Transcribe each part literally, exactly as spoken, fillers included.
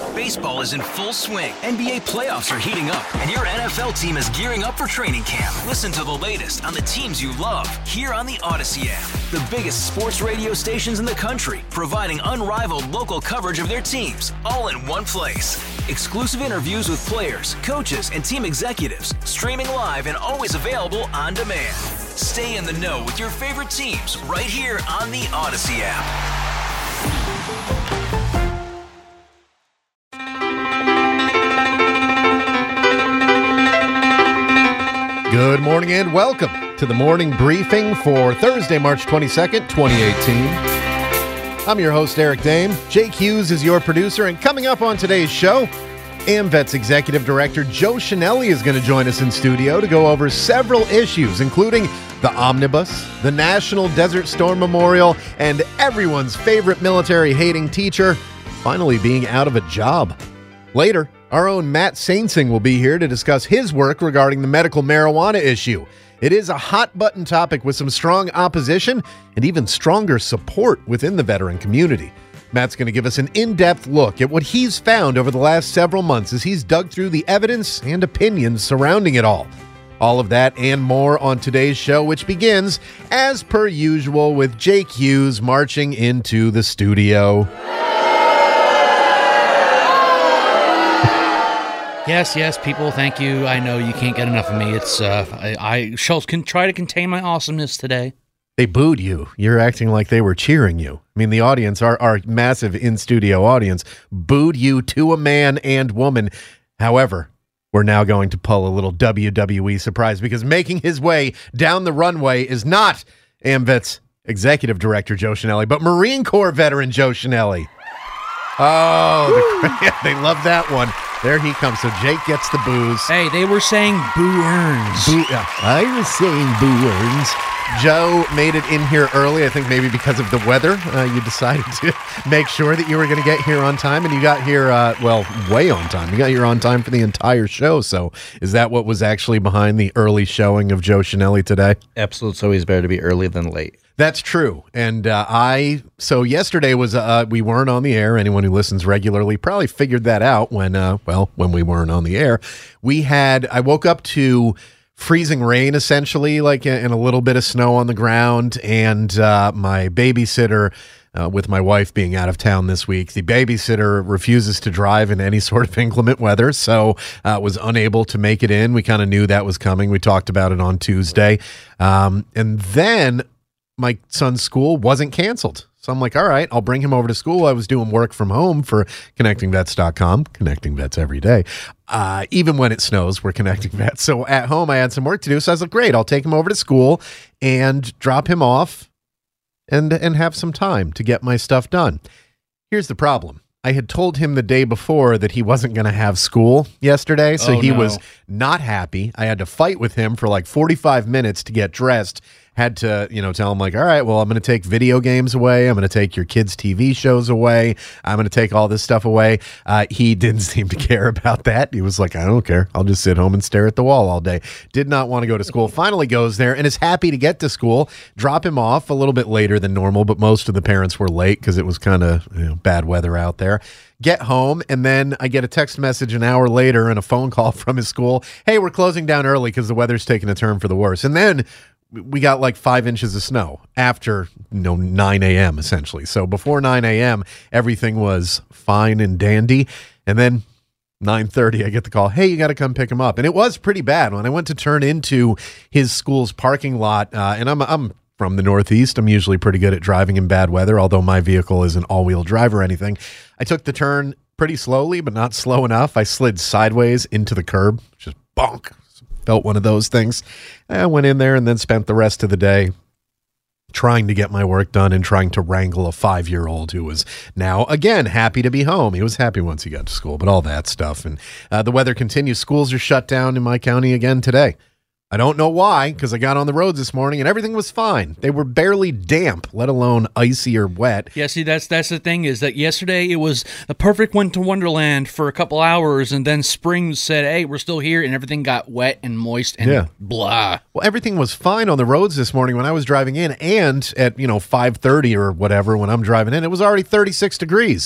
Baseball is in full swing. N B A playoffs are heating up, and your N F L team is gearing up for training camp. Listen to the latest on the teams you love here on the Odyssey app. The biggest sports radio stations in the country, providing unrivaled local coverage of their teams, all in one place. Exclusive interviews with players, coaches, and team executives, streaming live and always available on demand. Stay in the know with your favorite teams right here on the Odyssey app. Good morning and welcome to the morning briefing for Thursday, March twenty-second, twenty eighteen. I'm your host, Eric Dame. Jake Hughes is your producer, and coming up on today's show, AmVet's Executive Director Joe Chenelly is going to join us in studio to go over several issues, including the omnibus, the National Desert Storm Memorial, and everyone's favorite military-hating teacher finally being out of a job. Later, our own Matt Sainsing will be here to discuss his work regarding the medical marijuana issue. It is a hot-button topic with some strong opposition and even stronger support within the veteran community. Matt's going to give us an in-depth look at what he's found over the last several months as he's dug through the evidence and opinions surrounding it all. All of that and more on today's show, which begins, as per usual, with Jake Hughes marching into the studio. Yes, yes, people, thank you. I know you can't get enough of me. It's uh, I, I shall can try to contain my awesomeness today. They booed you. You're acting like they were cheering you. I mean, the audience, our, our massive in-studio audience, booed you to a man and woman. However, we're now going to pull a little W W E surprise because making his way down the runway is not AmVet's Executive Director Joe Chenelly, but Marine Corps veteran Joe Chenelly. Oh, the, they love that one. There he comes. So Jake gets the boos. Hey, they were saying boo earns. Boo, yeah, I was saying boo earns. Joe made it in here early. I think maybe because of the weather, uh, you decided to make sure that you were going to get here on time, and you got here, uh, well, way on time. You got here on time for the entire show. So is that what was actually behind the early showing of Joe Chenelly today? Absolutely. It's always better to be early than late. That's true. And uh, I, so yesterday was, uh, we weren't on the air. Anyone who listens regularly probably figured that out when, uh, well, when we weren't on the air. We had, I woke up to freezing rain, essentially, like and a little bit of snow on the ground. And uh, my babysitter, uh, with my wife being out of town this week, the babysitter refuses to drive in any sort of inclement weather, so uh, was unable to make it in. We kind of knew that was coming. We talked about it on Tuesday. Um, and then my son's school wasn't canceled. So I'm like, all right, I'll bring him over to school. I was doing work from home for connecting vets dot com, connecting vets every day. Uh, even when it snows, we're connecting vets. So at home, I had some work to do. So I was like, great, I'll take him over to school and drop him off and, and have some time to get my stuff done. Here's the problem. I had told him the day before that he wasn't going to have school yesterday, so oh, he no. was not happy. I had to fight with him for like forty-five minutes to get dressed. Had to, you know, tell him like, all right, well, I'm going to take video games away. I'm going to take your kids' T V shows away. I'm going to take all this stuff away. Uh, he didn't seem to care about that. He was like, I don't care. I'll just sit home and stare at the wall all day. Did not want to go to school. Finally goes there and is happy to get to school. Drop him off a little bit later than normal, but most of the parents were late because it was kind of, you know, bad weather out there. Get home, and then I get a text message an hour later and a phone call from his school. Hey, we're closing down early because the weather's taking a turn for the worse. And then we got like five inches of snow after, you know, nine a.m. essentially. So before nine a.m., everything was fine and dandy. And then nine thirty, I get the call, hey, you got to come pick him up. And it was pretty bad. When I went to turn into his school's parking lot, uh, and I'm I'm from the Northeast. I'm usually pretty good at driving in bad weather, although my vehicle is an all-wheel drive or anything. I took the turn pretty slowly, but not slow enough. I slid sideways into the curb, just bonk. Felt one of those things. I went in there and then spent the rest of the day trying to get my work done and trying to wrangle a five-year-old who was now, again, happy to be home. He was happy once he got to school, but all that stuff. And uh, the weather continues. Schools are shut down in my county again today. I don't know why, because I got on the roads this morning and everything was fine. They were barely damp, let alone icy or wet. Yeah, see, that's that's the thing is that yesterday it was the perfect winter wonderland for a couple hours, and then spring said, hey, we're still here, and everything got wet and moist and yeah. blah. Well, everything was fine on the roads this morning when I was driving in, and at, you know, five thirty or whatever when I'm driving in, it was already thirty-six degrees.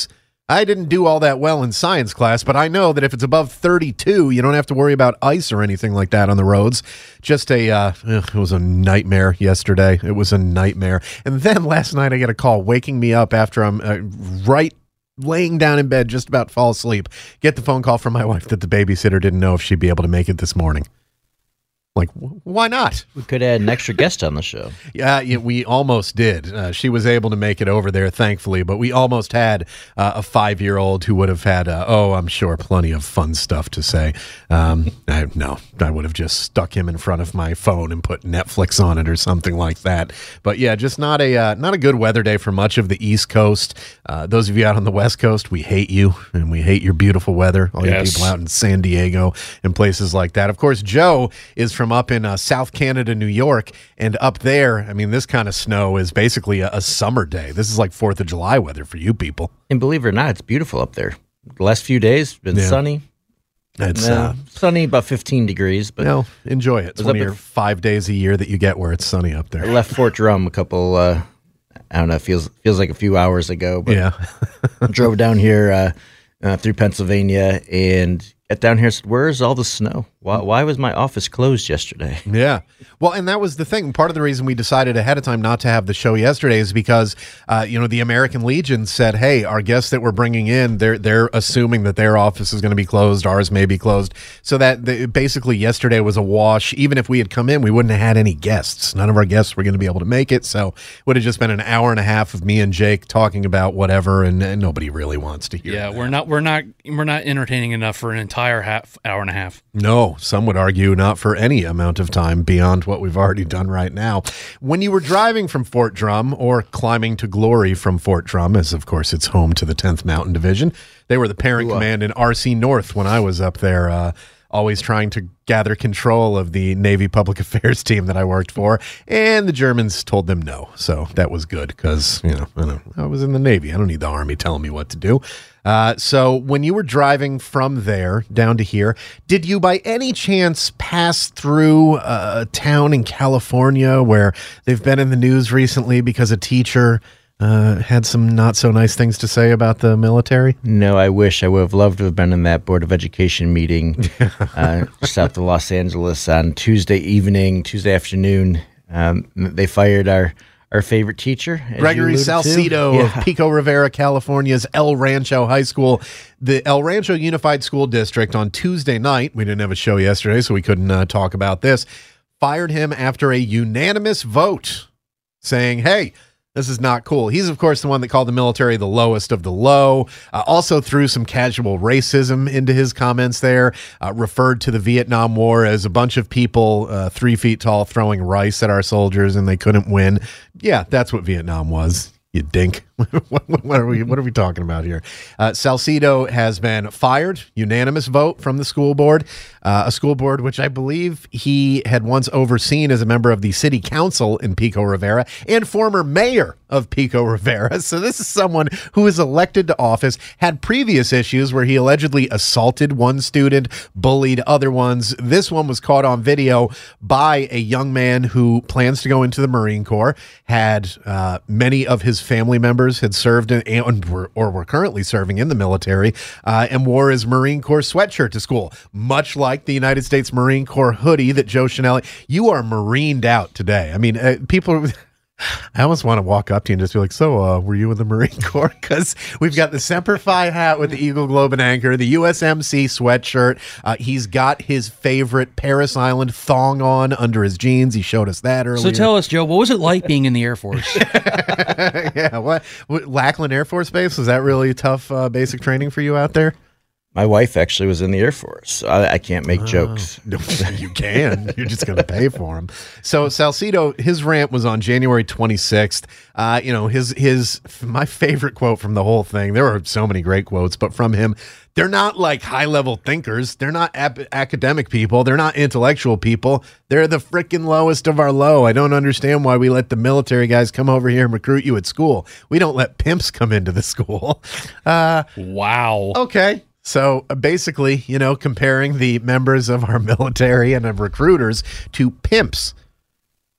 I didn't do all that well in science class, but I know that if it's above thirty-two, you don't have to worry about ice or anything like that on the roads. Just a, uh, ugh, it was a nightmare yesterday. It was a nightmare. And then last night I get a call waking me up after I'm uh, right laying down in bed, just about to fall asleep. Get the phone call from my wife that the babysitter didn't know if she'd be able to make it this morning. Like, wh- why not? We could add an extra guest on the show. Yeah, yeah, we almost did. Uh, she was able to make it over there, thankfully, but we almost had uh, a five-year-old who would have had, uh, oh, I'm sure, plenty of fun stuff to say. Um, I, no, I would have just stuck him in front of my phone and put Netflix on it or something like that. But yeah, just not a uh, not a good weather day for much of the East Coast. Uh, those of you out on the West Coast, we hate you, and we hate your beautiful weather. All Yes. you people out in San Diego and places like that. Of course, Joe is from up in uh, South Canada, New York, and up there, I mean, this kind of snow is basically a, a summer day. This is like fourth of July weather for you people. And believe it or not, it's beautiful up there. The last few days, been Yeah. sunny. It's, No, uh, sunny, about fifteen degrees. But no, enjoy it. It's Was one up of your at- five days a year that you get where it's sunny up I there. left Fort Drum a couple, uh, I don't know, feels feels like a few hours ago. But Yeah. drove down here uh, uh, through Pennsylvania and got down here. Said, "Where's all the snow? Why, why was my office closed yesterday?" Yeah. Well, and that was the thing. Part of the reason we decided ahead of time not to have the show yesterday is because, uh, you know, the American Legion said, hey, our guests that we're bringing in, they're they're assuming that their office is going to be closed. Ours may be closed. So that the, basically yesterday was a wash. Even if we had come in, we wouldn't have had any guests. None of our guests were going to be able to make it. So it would have just been an hour and a half of me and Jake talking about whatever, and, and nobody really wants to hear Yeah, that. we're not we're not we're not entertaining enough for an entire half hour and a half. No, some would argue not for any amount of time beyond what we've already done right now. When you were driving from Fort Drum or climbing to glory from Fort Drum, as of course it's home to the tenth Mountain Division, they were the parent command in R C North when I was up there, uh, always trying to gather control of the Navy Public Affairs team that I worked for, and the Germans told them no. So that was good because, you know, I, don't, I was in the Navy. I don't need the Army telling me what to do. Uh, so when you were driving from there down to here, did you by any chance pass through a town in California where they've been in the news recently because a teacher uh, had some not so nice things to say about the military? No, I wish I would have loved to have been in that Board of Education meeting uh, south of Los Angeles on Tuesday evening, Tuesday afternoon. Um, they fired our, our favorite teacher, as Gregory you alluded to. Salcido Yeah. of Pico Rivera, California's El Rancho High School. The El Rancho Unified School District on Tuesday night, we didn't have a show yesterday, so we couldn't uh, talk about this, fired him after a unanimous vote saying, hey, this is not cool. He's, of course, the one that called the military the lowest of the low. Uh, also threw some casual racism into his comments there, uh, referred to the Vietnam War as a bunch of people uh, three feet tall throwing rice at our soldiers and they couldn't win. Yeah, that's what Vietnam was. You dink. what, what are we what are we talking about here? Uh, Salcido has been fired, unanimous vote from the school board, uh, a school board which I believe he had once overseen as a member of the city council in Pico Rivera and former mayor of Pico Rivera. So this is someone who is elected to office, had previous issues where he allegedly assaulted one student, bullied other ones. This one was caught on video by a young man who plans to go into the Marine Corps, had uh, many of his family members had served in, and were, or were currently serving in the military, uh, and wore his Marine Corps sweatshirt to school, much like the United States Marine Corps hoodie that Joe Chanel. You are marined out today. I mean, uh, people. I almost want to walk up to you and just be like, so uh, were you in the Marine Corps? Because we've got the Semper Fi hat with the Eagle Globe and Anchor, the U S M C sweatshirt. Uh, he's got his favorite Paris Island thong on under his jeans. He showed us that earlier. So tell us, Joe, what was it like being in the Air Force? Yeah, what, what Lackland Air Force Base, was that really tough uh, basic training for you out there? My wife actually was in the Air Force. So I, I can't make jokes. No, you can. You're just going to pay for him. So Salcido, his rant was on January twenty-sixth. Uh, you know, his his my favorite quote from the whole thing. There were so many great quotes, but from him, they're not like high level thinkers. They're not ap- academic people. They're not intellectual people. They're the freaking lowest of our low. I don't understand why we let the military guys come over here and recruit you at school. We don't let pimps come into the school. Uh, Wow. Okay. So uh, basically, you know, comparing the members of our military and of recruiters to pimps.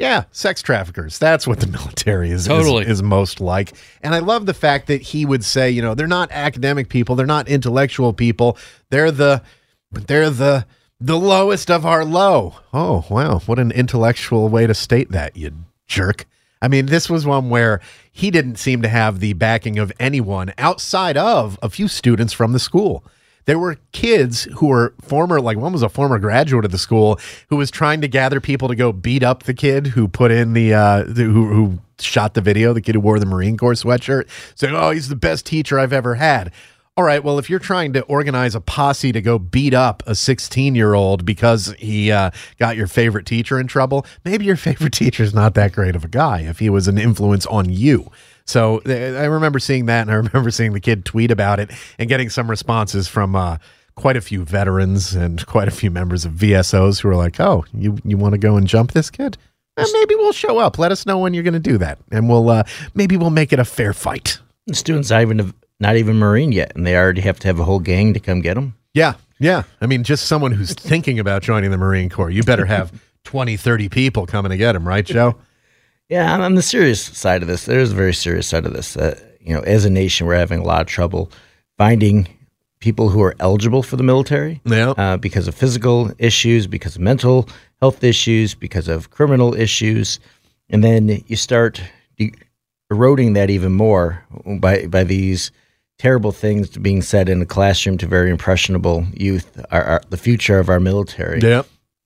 Yeah, sex traffickers. That's what the military is, Totally. is is most like. And I love the fact that he would say, you know, they're not academic people, they're not intellectual people. They're the they're the the lowest of our low. Oh, wow. What an intellectual way to state that, you jerk. I mean, this was one where he didn't seem to have the backing of anyone outside of a few students from the school. There were kids who were former, like one was a former graduate of the school who was trying to gather people to go beat up the kid who put in the, uh, the who, who shot the video, the kid who wore the Marine Corps sweatshirt, saying, oh, he's the best teacher I've ever had. All right, well, if you're trying to organize a posse to go beat up a sixteen-year-old because he uh, got your favorite teacher in trouble, maybe your favorite teacher's not that great of a guy if he was an influence on you. So I remember seeing that, and I remember seeing the kid tweet about it and getting some responses from uh, quite a few veterans and quite a few members of V S Os who were like, oh, you, you want to go and jump this kid? Eh, maybe we'll show up. Let us know when you're going to do that, and we'll uh, maybe we'll make it a fair fight. The student's not even, not even Marine yet, and they already have to have a whole gang to come get them. Yeah, yeah. I mean, just someone who's thinking about joining the Marine Corps, you better have twenty, thirty people coming to get him, right, Joe? Yeah, on the serious side of this, there's a very serious side of this. Uh, you know, as a nation, we're having a lot of trouble finding people who are eligible for the military Yeah. uh, because of physical issues, because of mental health issues, because of criminal issues. And then you start de- eroding that even more by, by these terrible things being said in a classroom to very impressionable youth, our, our, the future of our military. Yeah.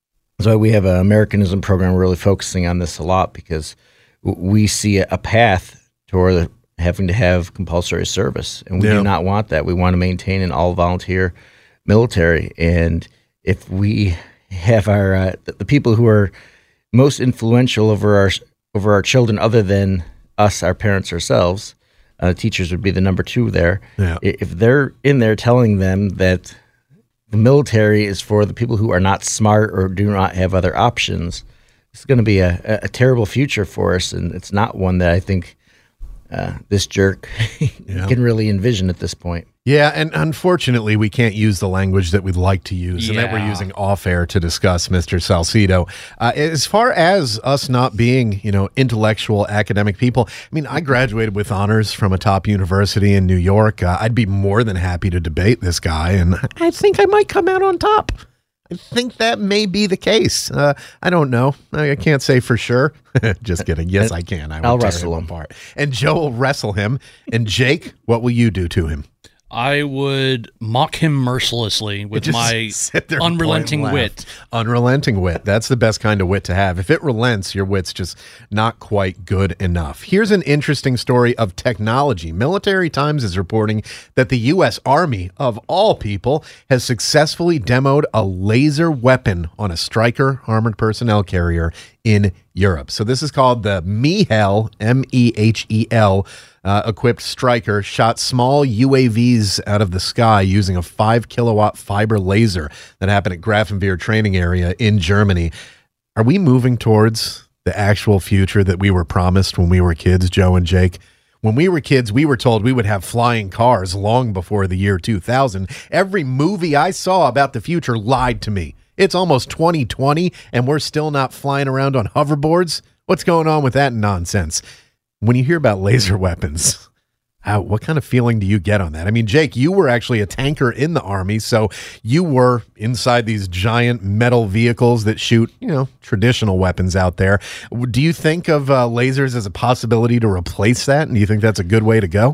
So we have an Americanism program really focusing on this a lot because we see a path toward having to have compulsory service, and we Yeah. do not want that. We want to maintain an all-volunteer military, and if we have our uh, the people who are most influential over our over our children, other than us, our parents ourselves, uh, teachers would be the number two there. Yeah. If they're in there telling them that the military is for the people who are not smart or do not have other options, it's going to be a, a terrible future for us, and it's not one that I think uh, this jerk Yeah. can really envision at this point. Yeah, and unfortunately, we can't use the language that we'd like to use and that we're Yeah. using off air to discuss Mister Salcido. Uh, as far as us not being, you know, intellectual academic people, I mean, I graduated with honors from a top university in New York. Uh, I'd be more than happy to debate this guy, and I think I might come out on top. I think that may be the case. Uh, I don't know. I, I can't say for sure. Just kidding. Yes, I can. I will I'll tear wrestle him him. apart. And Joe will wrestle him. And Jake, what will you do to him? I would mock him mercilessly with Just my sit there and unrelenting point and laugh. wit. Unrelenting wit. That's the best kind of wit to have. If it relents, your wit's just not quite good enough. Here's an interesting story of technology. Military Times is reporting that the U S Army, of all people, has successfully demoed a laser weapon on a Stryker armored personnel carrier in Europe. So this is called the MEHEL, M E H E L, uh, equipped Stryker, shot small U A Vs out of the sky using a five kilowatt fiber laser that happened at Grafenwehr training area in Germany. Are we moving towards the actual future that we were promised when we were kids, Joe and Jake? When we were kids, we were told we would have flying cars long before the year two thousand. Every movie I saw about the future lied to me. It's almost twenty twenty, and we're still not flying around on hoverboards. What's going on with that nonsense? When you hear about laser weapons, how, what kind of feeling do you get on that? I mean, Jake, you were actually a tanker in the Army, so you were inside these giant metal vehicles that shoot, you know, traditional weapons out there. Do you think of uh, lasers as a possibility to replace that, and do you think that's a good way to go?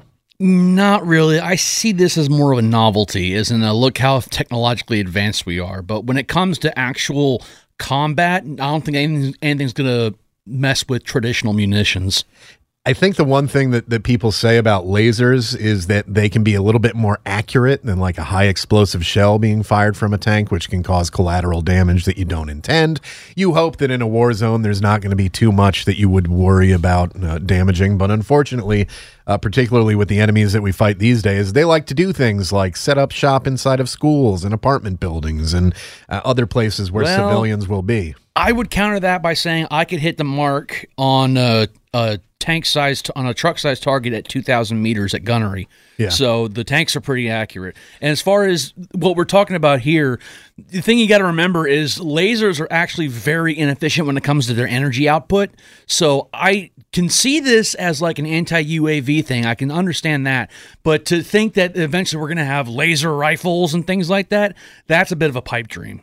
Not really. I see this as more of a novelty, as in a look how technologically advanced we are. But when it comes to actual combat, I don't think anything, anything's going to mess with traditional munitions. I think the one thing that, that people say about lasers is that they can be a little bit more accurate than like a high explosive shell being fired from a tank, which can cause collateral damage that you don't intend. You hope that in a war zone, there's not going to be too much that you would worry about uh, damaging. But unfortunately, uh, particularly with the enemies that we fight these days, they like to do things like set up shop inside of schools and apartment buildings and uh, other places where Well, civilians will be. I would counter that by saying I could hit the mark on a, a tank size t- on a truck size target at two thousand meters at gunnery. Yeah. So the tanks are pretty accurate. And as far as what we're talking about here, the thing you got to remember is lasers are actually very inefficient when it comes to their energy output. So I can see this as like an anti-U A V thing. I can understand that. But to think that eventually we're going to have laser rifles and things like that, that's a bit of a pipe dream.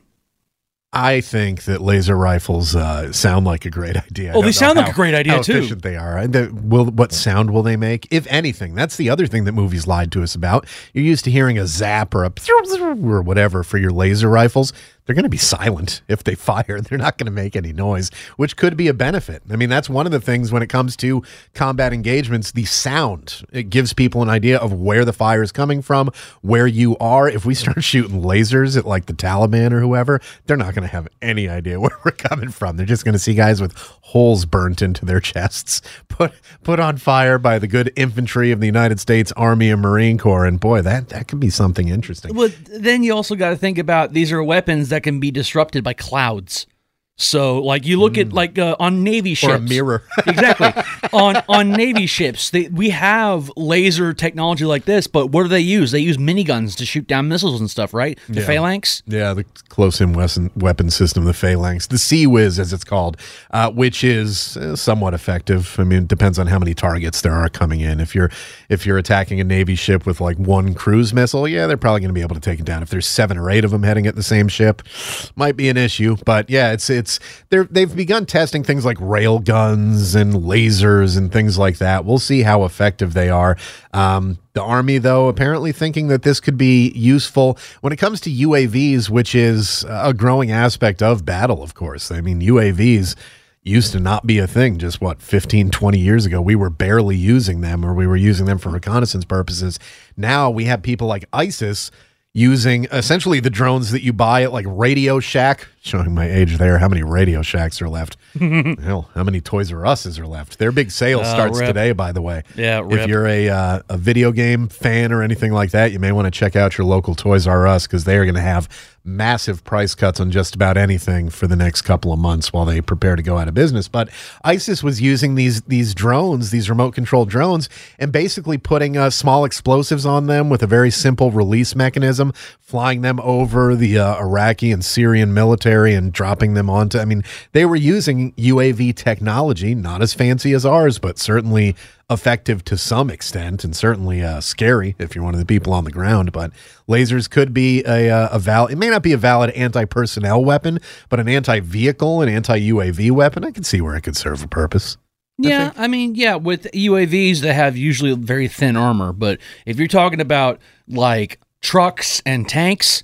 I think that laser rifles uh, sound like a great idea. Oh, they sound like a great idea, how too. How efficient they are. And the, will, what sound will they make? If anything, that's the other thing that movies lied to us about. You're used to hearing a zap or a or whatever for your laser rifles. They're going to be silent if they fire. They're not going to make any noise, which could be a benefit. I mean, that's one of the things when it comes to combat engagements, the sound. It gives people an idea of where the fire is coming from, where you are. If we start shooting lasers at like the Taliban or whoever, they're not going to have any idea where we're coming from. They're just going to see guys with holes burnt into their chests, put put on fire by the good infantry of the United States Army and Marine Corps. And boy, that, that could be something interesting. Well, then you also got to think about these are weapons that can be disrupted by clouds. So, like you look mm. at like uh, on Navy ships, or a mirror, exactly. on on Navy ships, they, we have laser technology like this, but what do they use? They use miniguns to shoot down missiles and stuff, right? The yeah. Phalanx. Yeah, the close-in weapon weapon system, the Phalanx, the Sea Whiz, as it's called, uh, which is uh, somewhat effective. I mean, it depends on how many targets there are coming in. If you're if you're attacking a Navy ship with like one cruise missile, yeah, they're probably going to be able to take it down. If there's seven or eight of them heading at the same ship, might be an issue. But yeah, it's it's they're they've begun testing things like rail guns and lasers and things like that. We'll see how effective they are. Um, the Army, though, apparently thinking that this could be useful when it comes to U A Vs, which is a growing aspect of battle, of course. I mean, U A Vs used to not be a thing just, what, fifteen, twenty years ago. We were barely using them, or we were using them for reconnaissance purposes. Now we have people like ISIS using essentially the drones that you buy at like Radio Shack. Showing my age there. How many Radio Shacks are left? Hell, how many Toys R Us's are left? Their big sale uh, starts rip. today, by the way. Yeah, rip. If you're a uh, a video game fan or anything like that, you may want to check out your local Toys R Us because they are going to have massive price cuts on just about anything for the next couple of months while they prepare to go out of business. But ISIS was using these these drones, these remote controlled drones, and basically putting uh, small explosives on them with a very simple release mechanism, flying them over the uh, Iraqi and Syrian military and dropping them onto, I mean, they were using U A V technology, not as fancy as ours, but certainly effective to some extent, and certainly uh, scary if you're one of the people on the ground. But lasers could be a, a valid, it may not be a valid anti-personnel weapon, but an anti-vehicle, an anti-U A V weapon. I can see where it could serve a purpose. Yeah, I, I mean, yeah, with U A Vs, they have usually very thin armor, but if you're talking about like trucks and tanks,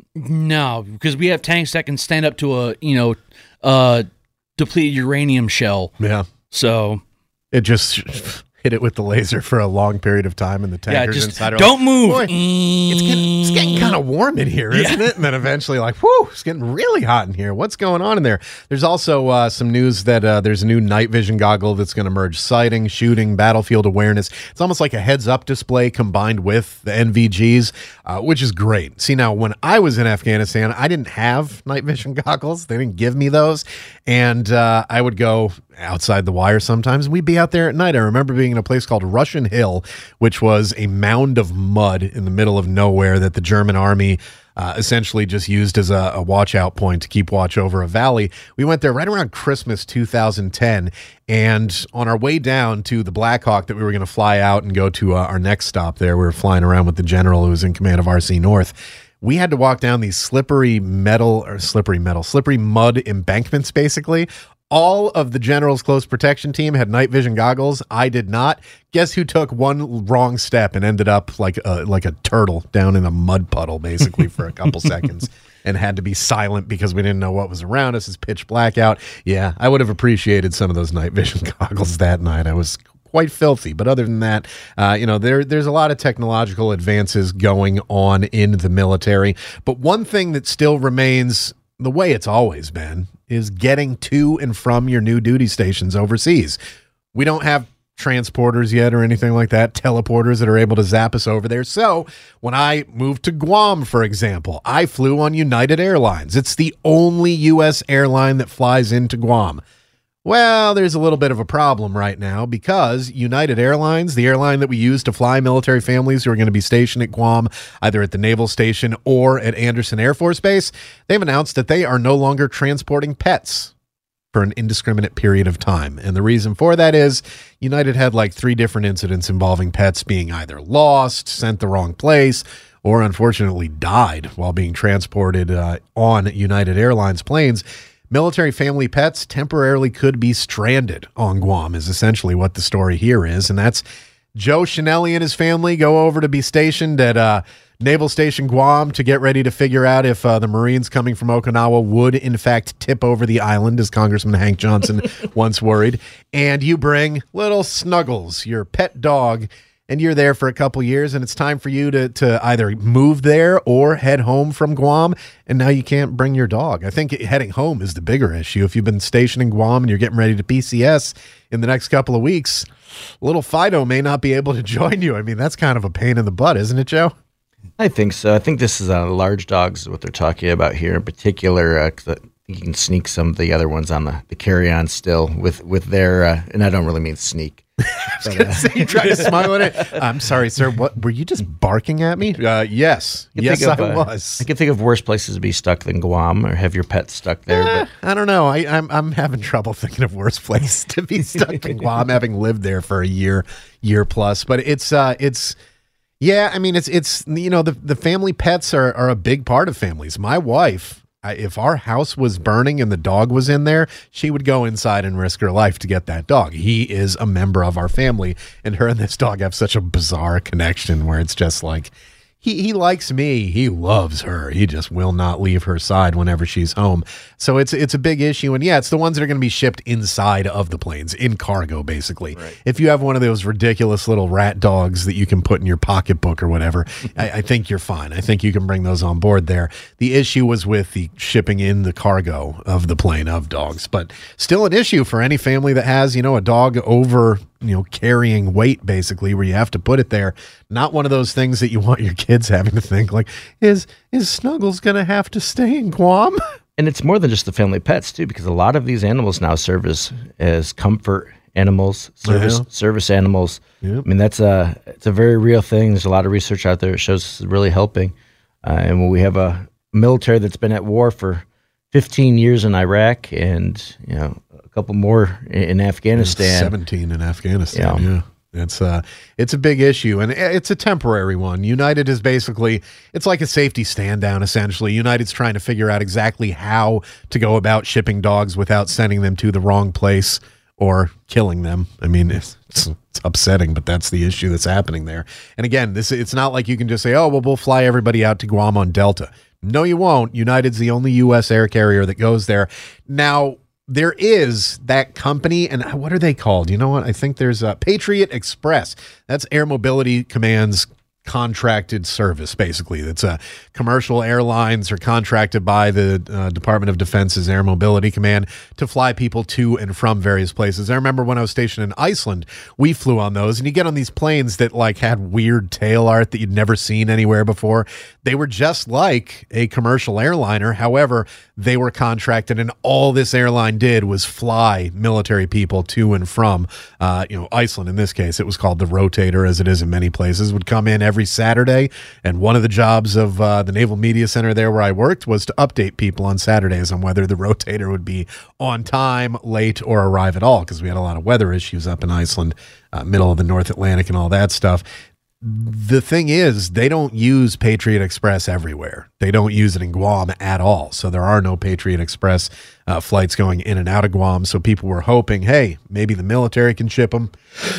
no, because we have tanks that can stand up to a, you know, uh, depleted uranium shell. Yeah. So it just hit it with the laser for a long period of time, and the tankers yeah, just inside are don't like, move. Boy, it's getting, it's getting kind of warm in here, isn't yeah. it? And then eventually, like, whoo, it's getting really hot in here. What's going on in there? There's also uh, some news that uh, there's a new night vision goggle that's going to merge sighting, shooting, battlefield awareness. It's almost like a heads-up display combined with the N V Gs, uh, which is great. See, now, when I was in Afghanistan, I didn't have night vision goggles. They didn't give me those. And uh, I would go outside the wire sometimes. We'd be out there at night. I remember being in a place called Russian Hill, which was a mound of mud in the middle of nowhere that the German army uh, essentially just used as a, a watch out point to keep watch over a valley. We went there right around Christmas two thousand ten, and on our way down to the Black Hawk that we were going to fly out and go to uh, our next stop there, we were flying around with the general who was in command of R C North. We had to walk down these slippery metal or slippery metal, slippery mud embankments, basically. All of the general's close protection team had night vision goggles. I did not. Guess who took one wrong step and ended up like a, like a turtle down in a mud puddle, basically, for a couple seconds, and had to be silent because we didn't know what was around us. It's pitch black out. Yeah, I would have appreciated some of those night vision goggles that night. I was quite filthy, but other than that, uh, you know, there there's a lot of technological advances going on in the military. But one thing that still remains the way it's always been is getting to and from your new duty stations overseas. We don't have transporters yet or anything like that, teleporters that are able to zap us over there. So when I moved to Guam, for example, I flew on United Airlines. It's the only U S airline that flies into Guam. Well, there's a little bit of a problem right now because United Airlines, the airline that we use to fly military families who are going to be stationed at Guam, either at the Naval Station or at Andersen Air Force Base, they've announced that they are no longer transporting pets for an indiscriminate period of time. And the reason for that is United had like three different incidents involving pets being either lost, sent the wrong place, or unfortunately died while being transported uh, on United Airlines planes. Military family pets temporarily could be stranded on Guam is essentially what the story here is. And that's Joe Chinelli and his family go over to be stationed at uh, Naval Station Guam to get ready to figure out if uh, the Marines coming from Okinawa would in fact tip over the island, as Congressman Hank Johnson once worried. And you bring little Snuggles, your pet dog, and you're there for a couple years, and it's time for you to to either move there or head home from Guam, and now you can't bring your dog. I think heading home is the bigger issue. If you've been stationed in Guam and you're getting ready to P C S in the next couple of weeks, little Fido may not be able to join you. I mean, that's kind of a pain in the butt, isn't it, Joe? I think so. I think this is uh, large dogs, what they're talking about here in particular. Uh, 'cause you can sneak some of the other ones on the, the carry-on still with, with their, uh, and I don't really mean sneak. But, uh, you try to smile at it. I'm sorry, sir. What were you just barking at me? Uh, yes, I yes, of, I uh, was. I can think of worse places to be stuck than Guam, or have your pet stuck there. Eh, but I don't know. I, I'm I'm having trouble thinking of worse place to be stuck in Guam, having lived there for a year, year plus. But it's uh, it's yeah. I mean, it's it's you know the the family pets are are a big part of families. My wife. I, if our house was burning and the dog was in there, she would go inside and risk her life to get that dog. He is a member of our family, and her and this dog have such a bizarre connection where it's just like, he, he likes me. He loves her. He just will not leave her side whenever she's home. So it's it's a big issue. And yeah, it's the ones that are going to be shipped inside of the planes, in cargo, basically. Right. If you have one of those ridiculous little rat dogs that you can put in your pocketbook or whatever, I, I think you're fine. I think you can bring those on board there. The issue was with the shipping in the cargo of the plane of dogs, but still an issue for any family that has, you know, a dog over, you know, carrying weight, basically, where you have to put it there. Not one of those things that you want your kids having to think like, is is Snuggles going to have to stay in Guam? And it's more than just the family pets too, because a lot of these animals now serve as, as comfort animals, service yeah. service animals. Yep. I mean, that's a it's a very real thing. There's a lot of research out there that shows this is really helping. Uh, and when we have a military that's been at war for fifteen years in Iraq, and you know a couple more in, in Afghanistan, seventeen in Afghanistan, yeah. yeah. It's uh it's a big issue, and it's a temporary one. United is basically, it's like a safety stand down, essentially. United's trying to figure out exactly how to go about shipping dogs without sending them to the wrong place or killing them. I mean, it's, it's, it's upsetting, but that's the issue that's happening there. And again, this it's not like you can just say, oh, well, we'll fly everybody out to Guam on Delta. No, you won't. United's the only U S air carrier that goes there. Now, there is that company, and what are they called? You know what? I think there's a Patriot Express. That's Air Mobility Command's contracted service, basically. That's a commercial airlines are contracted by the uh, Department of Defense's Air Mobility Command to fly people to and from various places. I remember when I was stationed in Iceland, we flew on those, and you get on these planes that like had weird tail art that you'd never seen anywhere before. They were just like a commercial airliner. However, they were contracted, and all this airline did was fly military people to and from, uh, you know, Iceland. In this case, it was called the Rotator, as it is in many places, would come in every Saturday. And one of the jobs of uh, the Naval Media Center there where I worked was to update people on Saturdays on whether the Rotator would be on time, late, or arrive at all, because we had a lot of weather issues up in Iceland, uh, middle of the North Atlantic and all that stuff. The thing is, they don't use Patriot Express everywhere. They don't use it in Guam at all. So there are no Patriot Express uh, flights going in and out of Guam. So people were hoping, hey, maybe the military can ship them,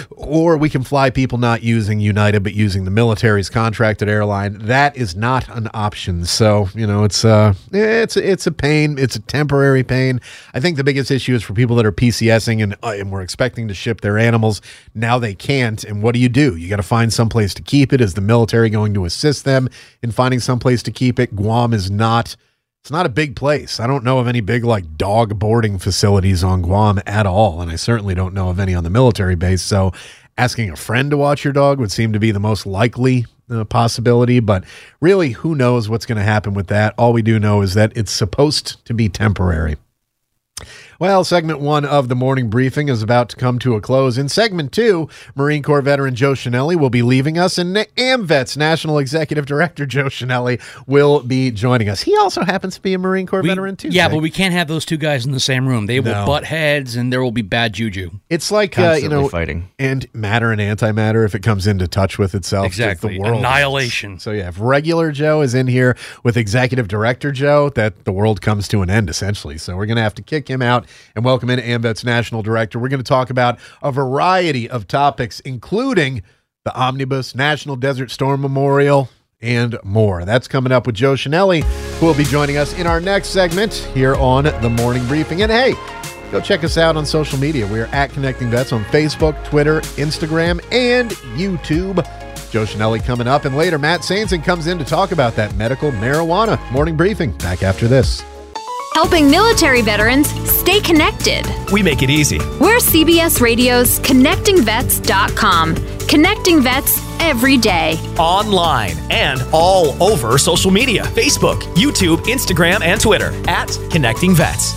or we can fly people not using United but using the military's contracted airline. That is not an option. So, you know, it's uh, it's it's a pain. It's a temporary pain. I think the biggest issue is for people that are PCSing and, uh, and were expecting to ship their animals. Now they can't. And what do you do? You got to find someplace to keep it. Is the military going to assist them in finding someplace to keep it? Guam is not, it's not a big place. I don't know of any big like dog boarding facilities on Guam at all. And I certainly don't know of any on the military base. So asking a friend to watch your dog would seem to be the most likely uh, possibility, but really who knows what's going to happen with that. All we do know is that it's supposed to be temporary. Well, segment one of the morning briefing is about to come to a close. In segment two, Marine Corps veteran Joe Chenelly will be leaving us, and AMVETS National Executive Director Joe Chenelly will be joining us. He also happens to be a Marine Corps we, veteran, too. Yeah, Zach. but we can't have those two guys in the same room. They will No. butt heads, and there will be bad juju. It's like, uh, you know, fighting. and matter and antimatter, if it comes into touch with itself. Exactly. The world Annihilation. So, yeah, if regular Joe is in here with Executive Director Joe, that the world comes to an end, essentially. So we're going to have to kick him out and welcome in AMVETS National Director. We're going to talk about a variety of topics, including the Omnibus, National Desert Storm Memorial, and more. That's coming up with Joe Chenelly, who will be joining us in our next segment here on The Morning Briefing. And hey, go check us out on social media. We are at Connecting Vets on Facebook, Twitter, Instagram, and YouTube. Joe Chenelly coming up, and later Matt Sainson comes in to talk about that medical marijuana. Morning Briefing, back after this. Helping military veterans stay connected. We make it easy. We're C B S Radio's connecting vets dot com. Connecting vets every day. Online and all over social media. Facebook, YouTube, Instagram, and Twitter at Connecting Vets.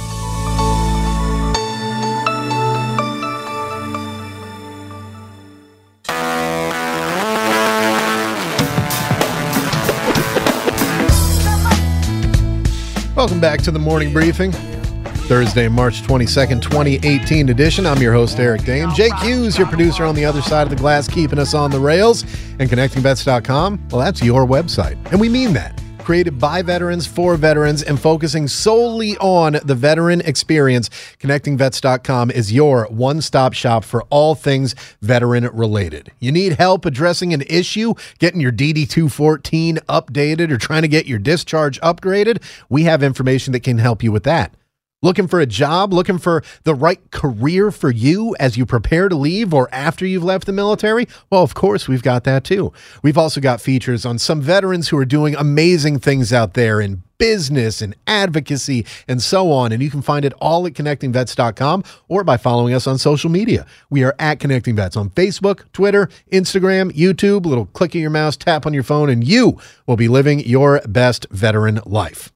Welcome back to the Morning Briefing, Thursday, March twenty-second, twenty eighteen edition. I'm your host, Eric Dame. Jake Hughes, your producer on the other side of the glass, keeping us on the rails. And connecting vets dot com, well, that's your website. And we mean that. Created by veterans, for veterans, and focusing solely on the veteran experience, connecting vets dot com is your one-stop shop for all things veteran-related. You need help addressing an issue, getting your D D two fourteen updated, or trying to get your discharge upgraded? We have information that can help you with that. Looking for a job? Looking for the right career for you as you prepare to leave or after you've left the military? Well, of course, we've got that too. We've also got features on some veterans who are doing amazing things out there in business and advocacy and so on. And you can find it all at connecting vets dot com or by following us on social media. We are at Connecting Vets on Facebook, Twitter, Instagram, YouTube. A little click of your mouse, tap on your phone, and you will be living your best veteran life.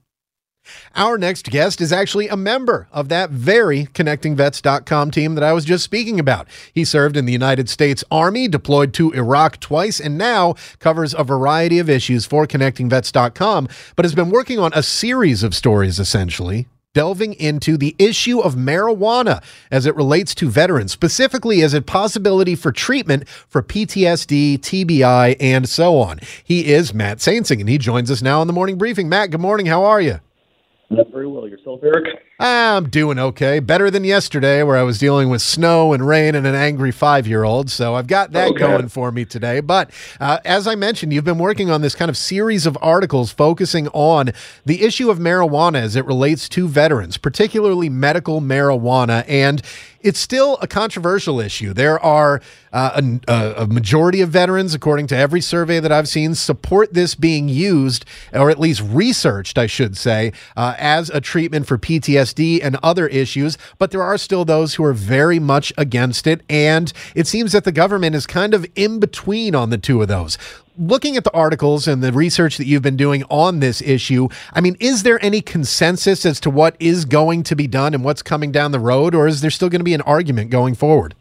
Our next guest is actually a member of that very connecting vets dot com team that I was just speaking about. He served in the United States Army, deployed to Iraq twice, and now covers a variety of issues for connecting vets dot com, but has been working on a series of stories, essentially, delving into the issue of marijuana as it relates to veterans, specifically as a possibility for treatment for P T S D, T B I, and so on. He is Matt Sainson, and he joins us now on the Morning Briefing. Matt, good morning. How are you? Not very well. Yourself, Eric? I'm doing okay. Better than yesterday, where I was dealing with snow and rain and an angry five-year-old. So I've got that okay. going for me today. But uh, as I mentioned, you've been working on this kind of series of articles focusing on the issue of marijuana as it relates to veterans, particularly medical marijuana. And it's still a controversial issue. There are uh, a, a majority of veterans, according to every survey that I've seen, support this being used, or at least researched, I should say, uh, as a treatment for P T S D and other issues. But there are still those who are very much against it. And it seems that the government is kind of in between on the two of those. Looking at the articles and the research that you've been doing on this issue, I mean, is there any consensus as to what is going to be done and what's coming down the road, or is there still going to be an argument going forward?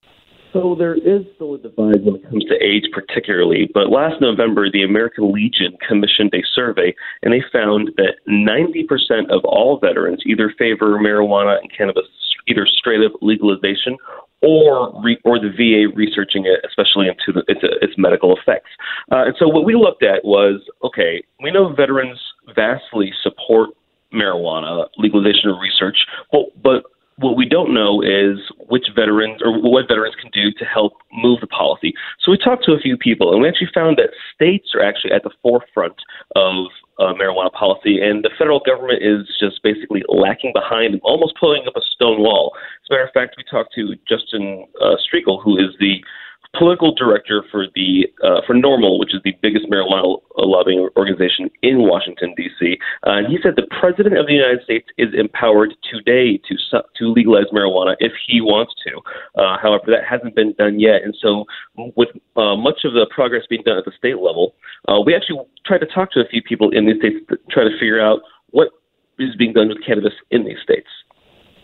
So there is still a divide when it comes to age particularly, but last November, the American Legion commissioned a survey, and they found that ninety percent of all veterans either favor marijuana and cannabis, either straight up legalization or re, or the V A researching it, especially into the, its, its medical effects. Uh, and so what we looked at was, okay, we know veterans vastly support marijuana legalization or research, but, but what we don't know is which veterans or what veterans can do to help move the policy. So we talked to a few people, and we actually found that states are actually at the forefront of uh, marijuana policy, and the federal government is just basically lacking behind and almost pulling up a stone wall. As a matter of fact, we talked to Justin uh, Striegel, who is the political director for the uh, for NORML, which is the biggest marijuana lobbying organization in Washington, D C. Uh, and he said the president of the United States is empowered today to to legalize marijuana if he wants to. Uh, however, that hasn't been done yet. And so with uh, much of the progress being done at the state level, uh, we actually tried to talk to a few people in these states to try to figure out what is being done with cannabis in these states.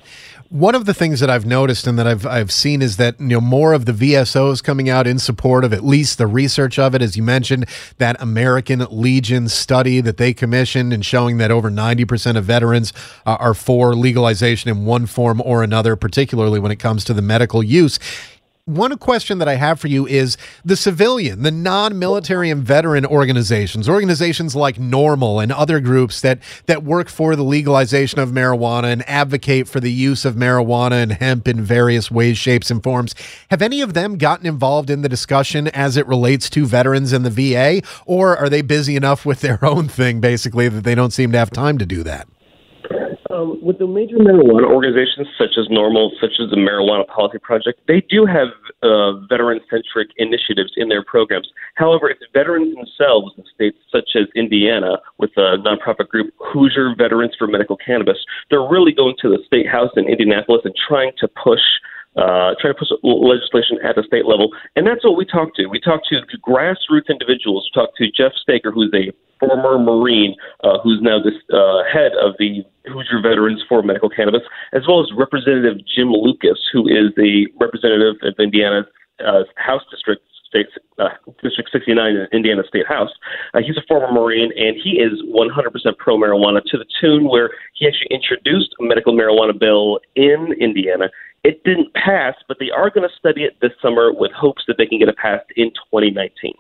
One of the things that I've noticed and that I've I've seen is that, you know, more of the V S Os coming out in support of at least the research of it, as you mentioned, that American Legion study that they commissioned and showing that over ninety percent of veterans uh, are for legalization in one form or another, particularly when it comes to the medical use. One question that I have for you is the civilian, the non-military and veteran organizations, organizations like NORML and other groups that that work for the legalization of marijuana and advocate for the use of marijuana and hemp in various ways, shapes, and forms. Have any of them gotten involved in the discussion as it relates to veterans and the V A, or are they busy enough with their own thing, basically, that they don't seem to have time to do that? Um, with the major marijuana organizations such as NORML, such as the Marijuana Policy Project, they do have uh, veteran-centric initiatives in their programs. However, it's veterans themselves in states such as Indiana, with a nonprofit group Hoosier Veterans for Medical Cannabis, they're really going to the state house in Indianapolis and trying to push Uh, trying to push legislation at the state level. And that's what we talk to. We talk to grassroots individuals. We talk to Jeff Staker, who's a former Marine, uh, who's now the uh, head of the Hoosier Veterans for Medical Cannabis, as well as Representative Jim Lucas, who is the representative of Indiana's uh, House District, State, uh, District sixty-nine in Indiana State House. Uh, he's a former Marine, and he is one hundred percent pro-marijuana to the tune where he actually introduced a medical marijuana bill in Indiana. It didn't pass, but they are going to study it this summer with hopes that they can get it passed in twenty nineteen.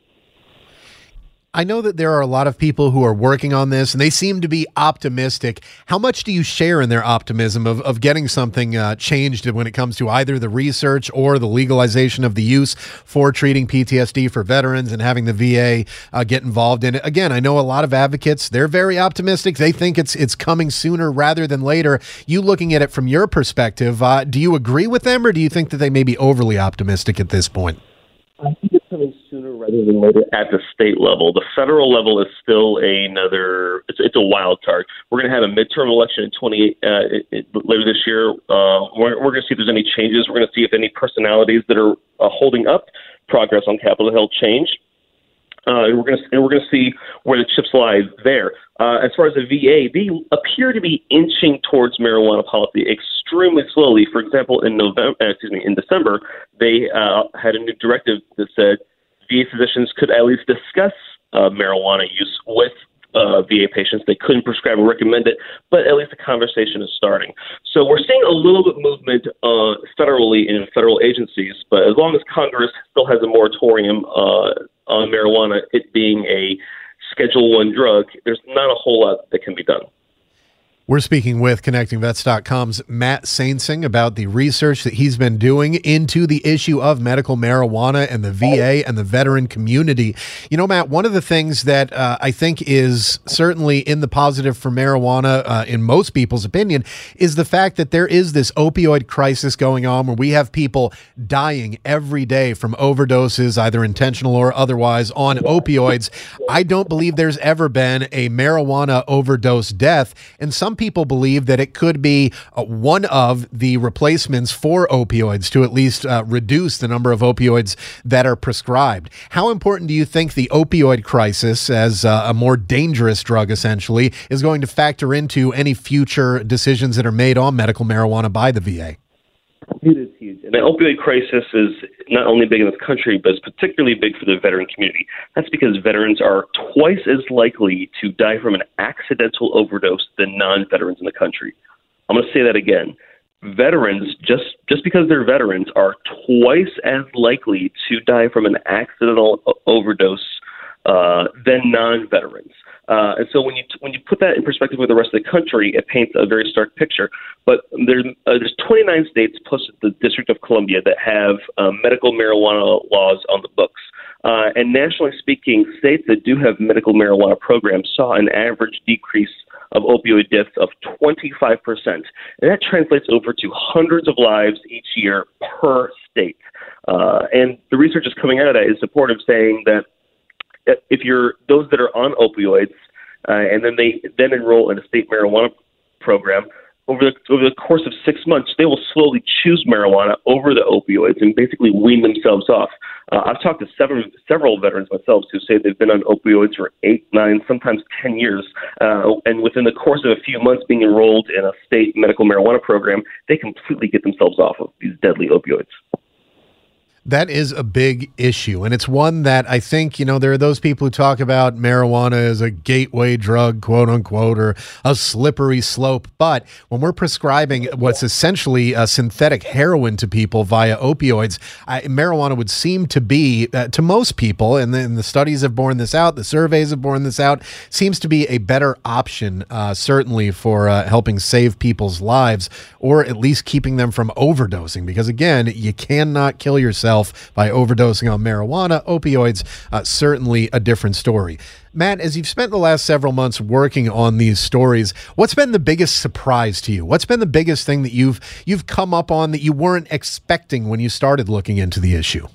I know that there are a lot of people who are working on this, and they seem to be optimistic. How much do you share in their optimism of, of getting something uh, changed when it comes to either the research or the legalization of the use for treating P T S D for veterans and having the V A uh, get involved in it? Again, I know a lot of advocates, they're very optimistic. They think it's it's coming sooner rather than later. You looking at it from your perspective, uh, do you agree with them, or do you think that they may be overly optimistic at this point? I think it's coming sooner rather than later at the state level. The federal level is still another, it's, it's a wild card. We're going to have a midterm election in twenty uh, it, it, later this year. Uh, we're we're going to see if there's any changes. We're going to see if any personalities that are uh, holding up progress on Capitol Hill change. Uh, and we're going to and we're going to see where the chips lie there. Uh, as far as the V A, they appear to be inching towards marijuana policy extremely slowly. For example, in November, uh, excuse me, in December, they uh, had a new directive that said V A physicians could at least discuss uh, marijuana use with uh, V A patients. They couldn't prescribe or recommend it, but at least the conversation is starting. So we're seeing a little bit movement uh, federally in federal agencies, but as long as Congress still has a moratorium uh, on marijuana, it being a Schedule One drug, there's not a whole lot that can be done. We're speaking with Connecting Vets dot com's Matt Saintsing about the research that he's been doing into the issue of medical marijuana and the V A and the veteran community. You know, Matt, one of the things that uh, I think is certainly in the positive for marijuana, uh, in most people's opinion, is the fact that there is this opioid crisis going on where we have people dying every day from overdoses, either intentional or otherwise, on opioids. I don't believe there's ever been a marijuana overdose death, and some people believe that it could be uh, one of the replacements for opioids to at least uh, reduce the number of opioids that are prescribed. How important do you think the opioid crisis, as uh, a more dangerous drug essentially, is going to factor into any future decisions that are made on medical marijuana by the V A? It is huge. And the opioid crisis is not only big in this country, but it's particularly big for the veteran community. That's because veterans are twice as likely to die from an accidental overdose than non-veterans in the country. I'm going to say that again. Veterans, just, just because they're veterans, are twice as likely to die from an accidental overdose uh, than non-veterans. Uh, and so when you when you put that in perspective with the rest of the country, it paints a very stark picture. But there's uh, there's twenty-nine states plus the District of Columbia that have uh, medical marijuana laws on the books. Uh, and nationally speaking, states that do have medical marijuana programs saw an average decrease of opioid deaths of twenty-five percent. And that translates over to hundreds of lives each year per state. Uh, and the research is coming out of that is supportive, saying that if you're those that are on opioids uh, and then they then enroll in a state marijuana program, over the over the course of six months, they will slowly choose marijuana over the opioids and basically wean themselves off. Uh, I've talked to several several veterans myself who say they've been on opioids for eight, nine, sometimes ten years, uh, and within the course of a few months being enrolled in a state medical marijuana program, they completely get themselves off of these deadly opioids. That is a big issue, and it's one that I think, you know, there are those people who talk about marijuana as a gateway drug, quote unquote, or a slippery slope. But when we're prescribing what's essentially a synthetic heroin to people via opioids, I, marijuana would seem to be, uh, to most people, and the, and the studies have borne this out, the surveys have borne this out, seems to be a better option, uh, certainly for uh, helping save people's lives, or at least keeping them from overdosing. Because again, you cannot kill yourself by overdosing on marijuana. Opioids, uh, certainly a different story. Matt, as you've spent the last several months working on these stories, what's been the biggest surprise to you? What's been the biggest thing that you've you've come up on that you weren't expecting when you started looking into the issue?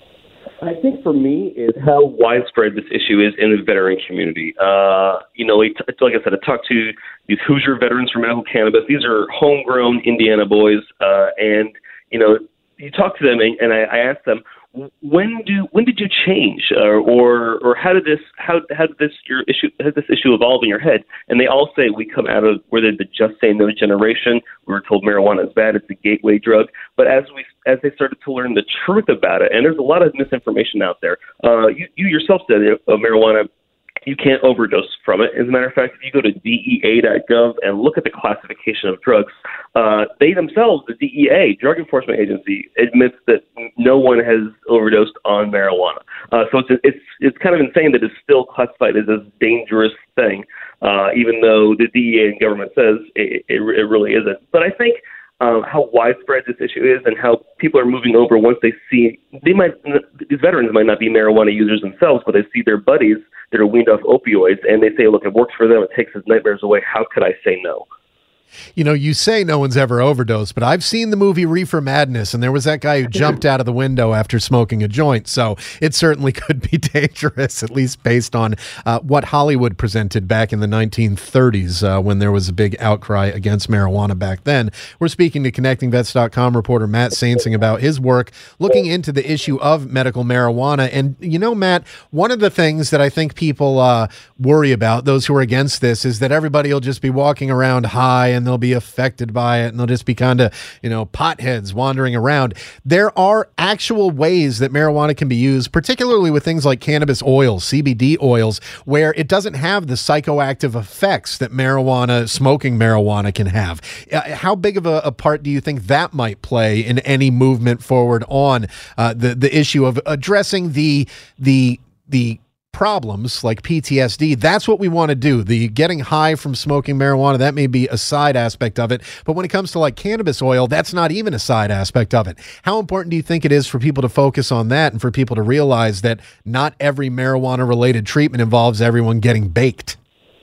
I think for me is how widespread this issue is in the veteran community. Uh, you know, like I said, I talked to these Hoosier veterans for medical cannabis. These are homegrown Indiana boys, uh, and you know, you talk to them, and, and I, I ask them, when do when did you change, or or, or how did this how how did this your issue how did this issue evolve in your head? And they all say we come out of we're the, the Just Say No generation. We were told marijuana is bad; it's a gateway drug. But as we as they started to learn the truth about it, and there's a lot of misinformation out there. Uh, you you yourself said uh, marijuana. You can't overdose from it. As a matter of fact, if you go to D E A dot gov and look at the classification of drugs, uh, they themselves, the D E A, Drug Enforcement Agency, admits that no one has overdosed on marijuana. Uh, so it's it's it's kind of insane that it's still classified as a dangerous thing, uh, even though the D E A and government says it, it, it really isn't. But I think Um, how widespread this issue is and how people are moving over once they see they might these veterans might not be marijuana users themselves, but they see their buddies that are weaned off opioids and they say, look, it works for them, it takes his nightmares away, how could I say no? You know, you say no one's ever overdosed, but I've seen the movie Reefer Madness, and there was that guy who jumped out of the window after smoking a joint. So it certainly could be dangerous, at least based on uh, what Hollywood presented back in the nineteen thirties uh, when there was a big outcry against marijuana back then. We're speaking to Connecting Vets dot com reporter Matt Saintsing about his work looking into the issue of medical marijuana. And, you know, Matt, one of the things that I think people uh, worry about, those who are against this, is that everybody will just be walking around high and they'll be affected by it and they'll just be kind of, you know, potheads wandering around. There are actual ways that marijuana can be used, particularly with things like cannabis oils, C B D oils, where it doesn't have the psychoactive effects that marijuana, smoking marijuana can have. Uh, how big of a, a part do you think that might play in any movement forward on uh, the, the issue of addressing the, the, the, problems like P T S D? That's what we want to do. The getting high from smoking marijuana, that may be a side aspect of it. But when it comes to like cannabis oil, that's not even a side aspect of it. How important do you think it is for people to focus on that and for people to realize that not every marijuana related treatment involves everyone getting baked?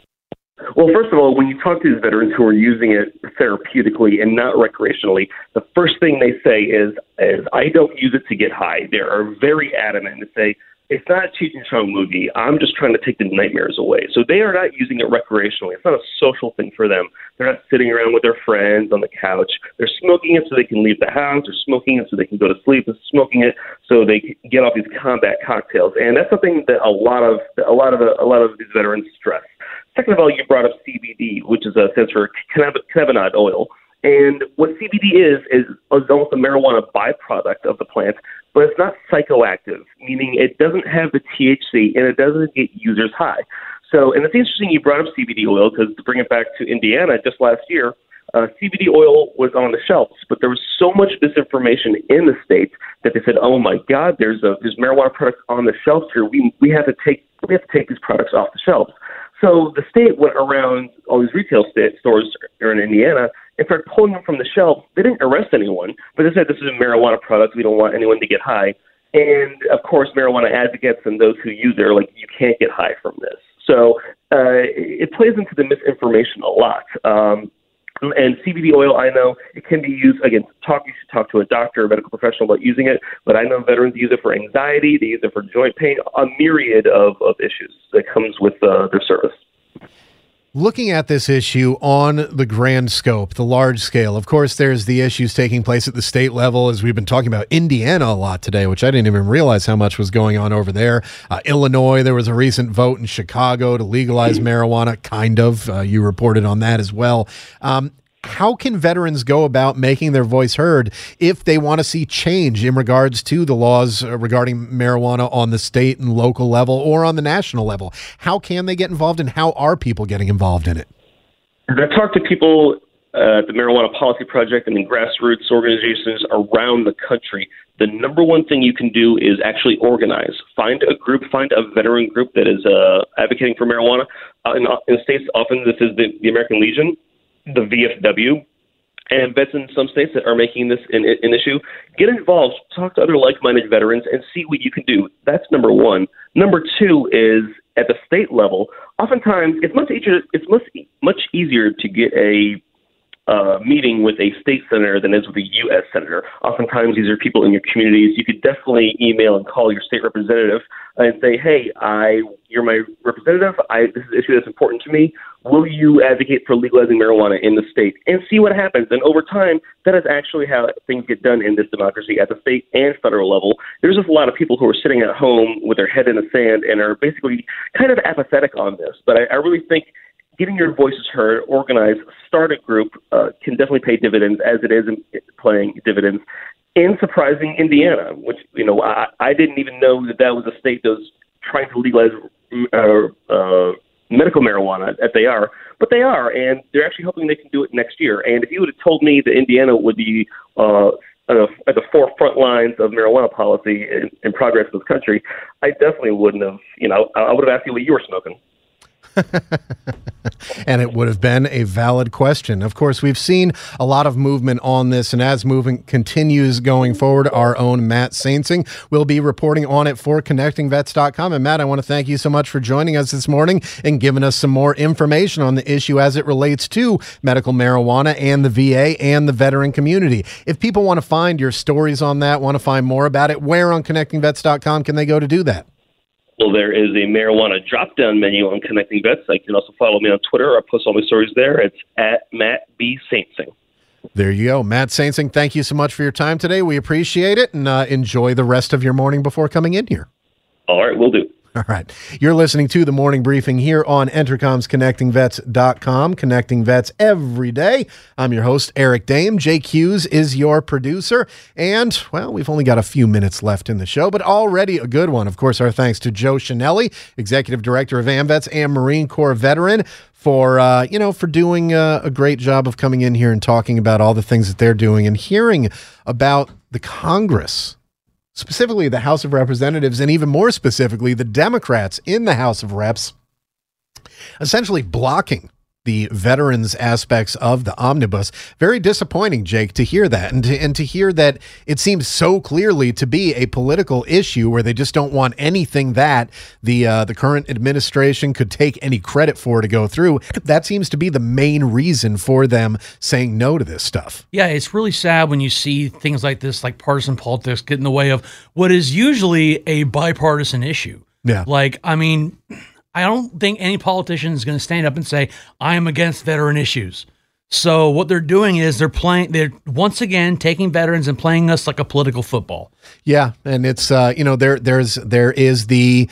Well, first of all, when you talk to these veterans who are using it therapeutically and not recreationally, the first thing they say is, is I don't use it to get high. They are very adamant to say, it's not a Cheech and Chong movie. I'm just trying to take the nightmares away. So they are not using it recreationally. It's not a social thing for them. They're not sitting around with their friends on the couch. They're smoking it so they can leave the house. They're smoking it so they can go to sleep. They're smoking it so they can get off these combat cocktails. And that's something that a lot of a lot of a lot of these veterans stress. Second of all, you brought up C B D, which is a stands for cannabinoid oil. And what C B D is, is, is almost a marijuana byproduct of the plant, but it's not psychoactive, meaning it doesn't have the T H C and it doesn't get users high. So, and it's interesting you brought up C B D oil because to bring it back to Indiana just last year, uh, C B D oil was on the shelves, but there was so much misinformation in the state that they said, "Oh my God, there's a there's marijuana products on the shelves here. We we have to take we have to take these products off the shelves." So the state went around all these retail state stores here in Indiana and started pulling them from the shelves. They didn't arrest anyone, but they said this is a marijuana product. We don't want anyone to get high. And, of course, marijuana advocates and those who use it are like, you can't get high from this. So uh, it plays into the misinformation a lot. Um, and C B D oil, I know, it can be used, again, talk, you should talk to a doctor or a medical professional about using it, but I know veterans use it for anxiety, they use it for joint pain, a myriad of, of issues that comes with uh, their service. Looking at this issue on the grand scope, the large scale, of course, there's the issues taking place at the state level, as we've been talking about Indiana a lot today, which I didn't even realize how much was going on over there. Uh, Illinois, there was a recent vote in Chicago to legalize marijuana, kind of. Uh, you reported on that as well. Um, How can veterans go about making their voice heard if they want to see change in regards to the laws regarding marijuana on the state and local level or on the national level? How can they get involved, and how are people getting involved in it? I've talked to people uh, at the Marijuana Policy Project and in grassroots organizations around the country. The number one thing you can do is actually organize. Find a group, find a veteran group that is uh, advocating for marijuana. Uh, in, in states, often this is the, the American Legion, the V F W, and vets in some states that are making this an, an issue. Get involved, talk to other like-minded veterans, and see what you can do. That's number one. Number two is at the state level. Oftentimes, it's much easier. It's much much easier to get a uh, meeting with a state senator than it is with a U S senator. Oftentimes, these are people in your communities. You could definitely email and call your state representative and say, "Hey, I you're my representative. I this is an issue that's important to me. Will you advocate for legalizing marijuana in the state?" And see what happens. And over time, that is actually how things get done in this democracy at the state and federal level. There's just a lot of people who are sitting at home with their head in the sand and are basically kind of apathetic on this. But I, I really think getting your voices heard, organize, start a group uh, can definitely pay dividends, as it is in, playing dividends in surprising Indiana, which, you know, I, I didn't even know that that was a state that was trying to legalize uh, uh, medical marijuana, that they are, but they are, and they're actually hoping they can do it next year. And if you would have told me that Indiana would be uh, at the forefront lines of marijuana policy and, and progress in this country, I definitely wouldn't have, you know, I would have asked you what you were smoking. And it would have been a valid question. Of course, we've seen a lot of movement on this, and as movement continues going forward, our own Matt Saintsing will be reporting on it for connecting vets dot com. And Matt, I want to thank you so much for joining us this morning and giving us some more information on the issue as it relates to medical marijuana and the V A and the veteran community. If people want to find your stories on that, want to find more about it, where on connecting vets dot com can they go to do that? Well, there is a marijuana drop-down menu on Connecting Vets. I can also follow me on Twitter. I post all my stories there. It's at Matt B. Saintsing. There you go. Matt Saintsing, thank you so much for your time today. We appreciate it, and uh, enjoy the rest of your morning before coming in here. All right, will do. All right. You're listening to the morning briefing here on Entercom's connecting vets dot com, connecting vets every day. I'm your host, Eric Dame. Jake Hughes is your producer. And, well, we've only got a few minutes left in the show, but already a good one. Of course, our thanks to Joe Chanelli, Executive Director of AMVETS and Marine Corps veteran, for, uh, you know, for doing uh, a great job of coming in here and talking about all the things that they're doing and hearing about the Congress, specifically the House of Representatives, and even more specifically, the Democrats in the House of Reps, essentially blocking the veterans aspects of the omnibus. Very disappointing, Jake, to hear that, and to, and to hear that it seems so clearly to be a political issue where they just don't want anything that the uh, the current administration could take any credit for to go through. That seems to be the main reason for them saying no to this stuff. Yeah, it's really sad when you see things like this, like partisan politics, get in the way of what is usually a bipartisan issue. Yeah. Like, I mean, I don't think any politician is going to stand up and say, I am against veteran issues. So what they're doing is they're playing, they're once again taking veterans and playing us like a political football. Yeah. And it's, uh, you know, there, there's, there is the,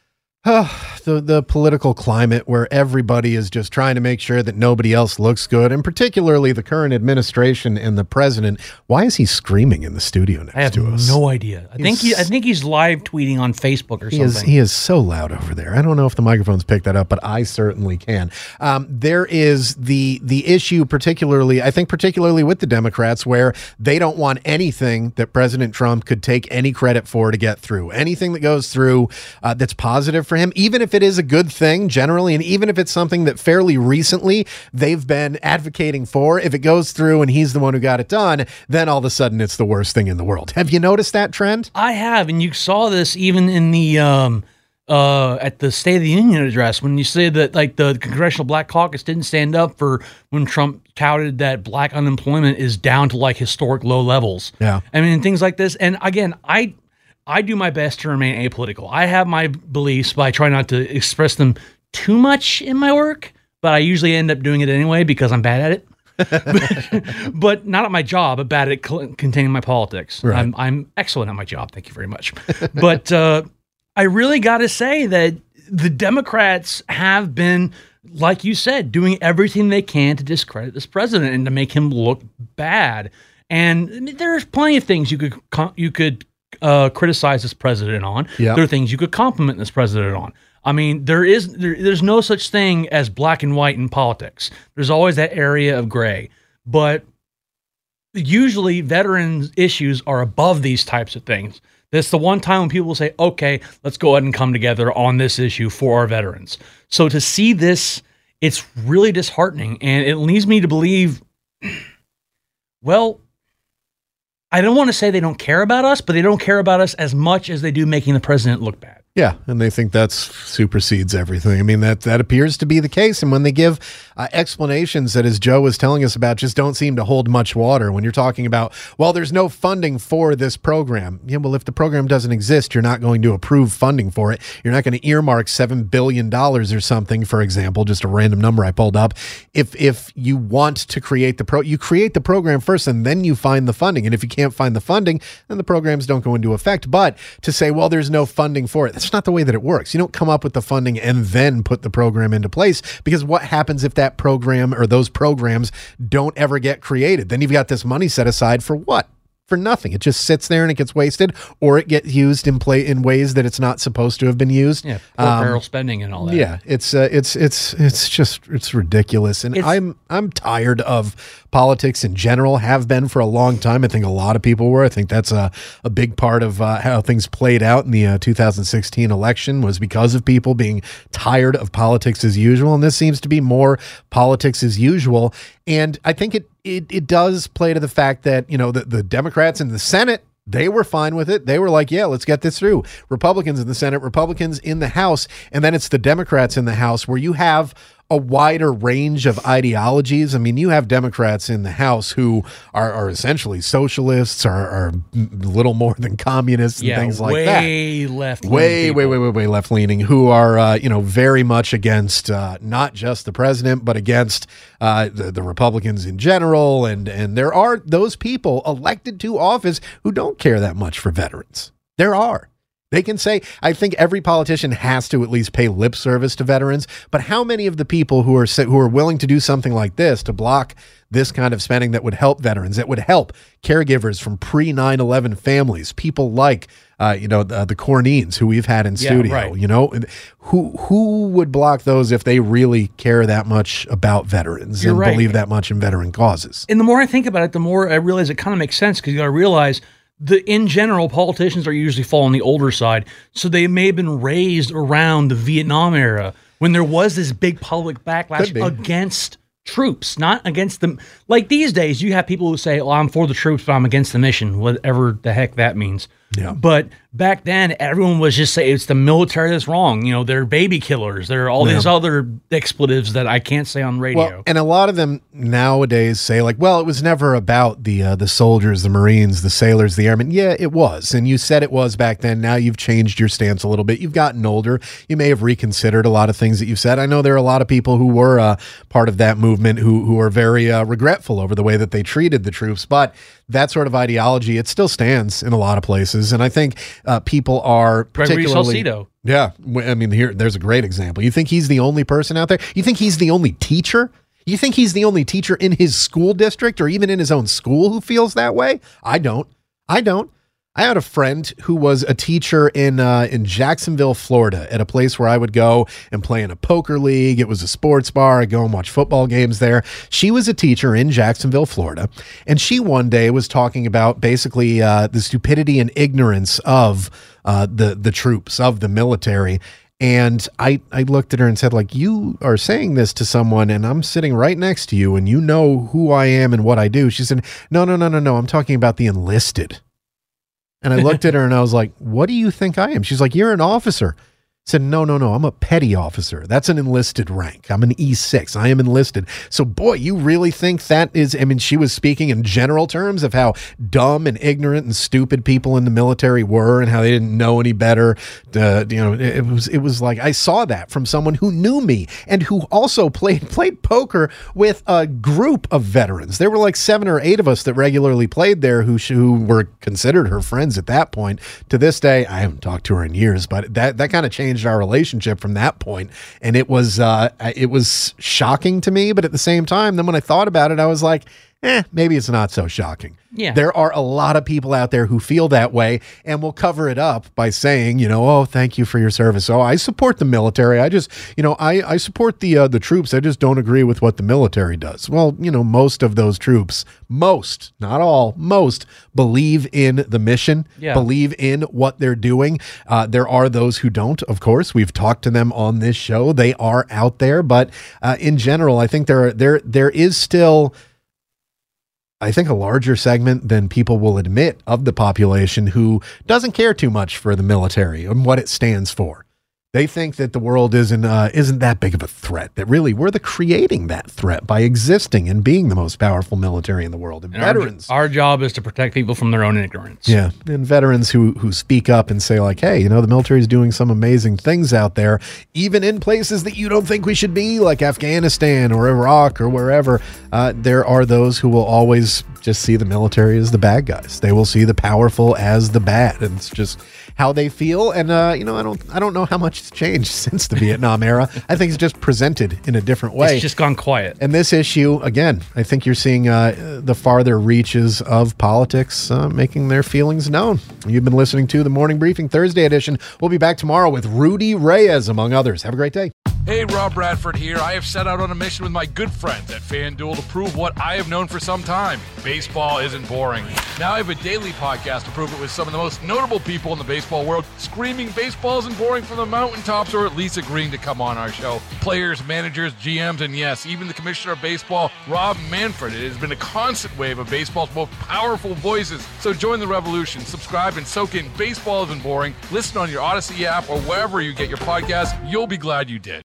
uh, the, the political climate where everybody is just trying to make sure that nobody else looks good. And particularly the current administration and the president. Why is he screaming in the studio next I have to us? no idea. I think he, I think he's live tweeting on Facebook or He something. is, he is so loud over there. I don't know if the microphones pick that up, but I certainly can. Um, there is the the issue, particularly, I think particularly with the Democrats, where they don't want anything that President Trump could take any credit for to get through. Anything that goes through uh, that's positive for him, even if it is a good thing generally, and even if it's something that fairly recently they've been advocating for, if it goes through and he's the one who got it done, then all of a sudden it's the worst thing in the world. Have you noticed that trend? I have, and you saw this even in the um, uh, at the State of the Union address when you say that like the Congressional Black Caucus didn't stand up for when Trump touted that black unemployment is down to like historic low levels. Yeah, I mean things like this. And again, I I do my best to remain apolitical. I have my beliefs, but I try not to express them too much in my work. but I usually end up doing it anyway because I'm bad at it. but, but not at my job, but bad at cl- containing my politics. Right. I'm, I'm excellent at my job. Thank you very much. But uh, I really got to say that the Democrats have been, like you said, doing everything they can to discredit this president and to make him look bad. And there's plenty of things you could you could uh, criticize this president on. Yep. There are things you could compliment this president on. I mean, there is there, there's no such thing as black and white in politics. There's always that area of gray. But usually veterans issues are above these types of things. That's the one time when people will say, okay, let's go ahead and come together on this issue for our veterans. So to see this, it's really disheartening. And it leads me to believe, well, I don't want to say they don't care about us, but they don't care about us as much as they do making the president look bad. Yeah, and they think that supersedes everything. I mean, that that appears to be the case. And when they give uh, explanations that, as Joe was telling us about, just don't seem to hold much water. When you're talking about, well, there's no funding for this program. Yeah, well, if the program doesn't exist, you're not going to approve funding for it. You're not going to earmark seven billion dollars or something, for example, just a random number I pulled up. If if you want to create the pro, you create the program first, and then you find the funding. And if you can't find the funding, then the programs don't go into effect. But to say, well, there's no funding for it, that's not the way that it works. You don't come up with the funding and then put the program into place, because what happens if that program or those programs don't ever get created? Then you've got this money set aside for what? For nothing. It just sits there and it gets wasted, or it gets used in play in ways that it's not supposed to have been used. Yeah, poor um, barrel spending and all that. Yeah, it's uh, it's it's it's just it's ridiculous, and It's- I'm I'm tired of politics in general. Have been for a long time. I think a lot of people were. I think that's a a big part of uh, how things played out in the uh, two thousand sixteen election, was because of people being tired of politics as usual, and this seems to be more politics as usual. And I think it it it does play to the fact that, you know, the, the Democrats in the Senate, they were fine with it. They were like, yeah, let's get this through. Republicans in the Senate, Republicans in the House, and then it's the Democrats in the House, where you have a wider range of ideologies. I mean, you have Democrats in the House who are, are essentially socialists, are, are little more than communists and yeah, things like that. Way left. Way, way, way, way, way left leaning, who are, uh, you know, very much against uh, not just the president, but against uh, the, the Republicans in general. And, and there are those people elected to office who don't care that much for veterans. There are. They can say, I think every politician has to at least pay lip service to veterans, but how many of the people who are who are willing to do something like this, to block this kind of spending that would help veterans, that would help caregivers from pre nine eleven families, people like, uh, you know, the, the Cornines who we've had in Yeah, studio, right. you know, who who would block those if they really care that much about veterans You're and right. believe that much in veteran causes? And the more I think about it, the more I realize it kind of makes sense, because you got to realize the in general, politicians are usually fall on the older side. So they may have been raised around the Vietnam era when there was this big public Could backlash be. against troops, not against them. Like these days, you have people who say, well, I'm for the troops, but I'm against the mission, whatever the heck that means. Yeah. But back then, everyone was just saying it's the military that's wrong. You know, they're baby killers. There are all Yeah. these other expletives that I can't say on radio. Well, and a lot of them nowadays say, like, well, it was never about the uh, the soldiers, the Marines, the sailors, the airmen. Yeah, it was. And you said it was back then. Now you've changed your stance a little bit. You've gotten older. You may have reconsidered a lot of things that you've said. I know there are a lot of people who were uh, part of that movement who, who are very uh, regretful over the way that they treated the troops. But that sort of ideology, it still stands in a lot of places. And I think uh, people are Gregory particularly... Salcido. Yeah. I mean, here, there's a great example. You think he's the only person out there? You think he's the only teacher? You think he's the only teacher in his school district or even in his own school who feels that way? I don't. I don't. I had a friend who was a teacher in uh, in Jacksonville, Florida, at a place where I would go and play in a poker league. It was a sports bar. I'd go and watch football games there. She was a teacher in Jacksonville, Florida, and she one day was talking about basically uh, the stupidity and ignorance of uh, the the troops, of the military. And I, I looked at her and said, like, you are saying this to someone and I'm sitting right next to you and you know who I am and what I do. She said, no, no, no, no, no. I'm talking about the enlisted. And I looked at her and I was like, what do you think I am? She's like, you're an officer. Said, no, no, no, I'm a petty officer. That's an enlisted rank. I'm an E six. I am enlisted. So, boy, you really think that is, I mean, she was speaking in general terms of how dumb and ignorant and stupid people in the military were and how they didn't know any better. Uh, you know, it was, it was like, I saw that from someone who knew me and who also played, played poker with a group of veterans. There were like seven or eight of us that regularly played there who, who were considered her friends at that point. To this day, I haven't talked to her in years, but that, that kind of changed our relationship from that point, and it was uh it was shocking to me, but at the same time, then when I thought about it, I was like, eh, maybe it's not so shocking. Yeah. There are a lot of people out there who feel that way and will cover it up by saying, you know, oh, thank you for your service. Oh, I support the military. I just, you know, I, I support the uh, the troops. I just don't agree with what the military does. Well, you know, most of those troops, most, not all, most believe in the mission, Yeah. believe in what they're doing. Uh, there are those who don't, of course. We've talked to them on this show. They are out there. But uh, in general, I think there, there there is still, I think, a larger segment than people will admit of the population who doesn't care too much for the military and what it stands for. They think that the world isn't uh, isn't that big of a threat, that really we're the creating that threat by existing and being the most powerful military in the world. And, And veterans. Our, our job is to protect people from their own ignorance. Yeah, and veterans who who speak up and say like, hey, you know, the military is doing some amazing things out there, even in places that you don't think we should be, like Afghanistan or Iraq or wherever. Uh, there are those who will always just see the military as the bad guys. They will see the powerful as the bad, and it's just how they feel. And uh, you know, I don't, I don't know how much has changed since the Vietnam era. I think it's just presented in a different way. It's just gone quiet. And this issue, again, I think you're seeing uh, the farther reaches of politics uh, making their feelings known. You've been listening to the Morning Briefing Thursday edition. We'll be back tomorrow with Rudy Reyes, among others. Have a great day. Hey, Rob Bradford here. I have set out on a mission with my good friends at FanDuel to prove what I have known for some time. Baseball isn't boring. Now I have a daily podcast to prove it with some of the most notable people in the baseball world, screaming baseball isn't boring from the mountaintops, or at least agreeing to come on our show. Players, managers, G Ms, and yes, even the commissioner of baseball, Rob Manfred. It has been a constant wave of baseball's most powerful voices. So join the revolution. Subscribe and soak in Baseball Isn't Boring. Listen on your Odyssey app or wherever you get your podcasts. You'll be glad you did.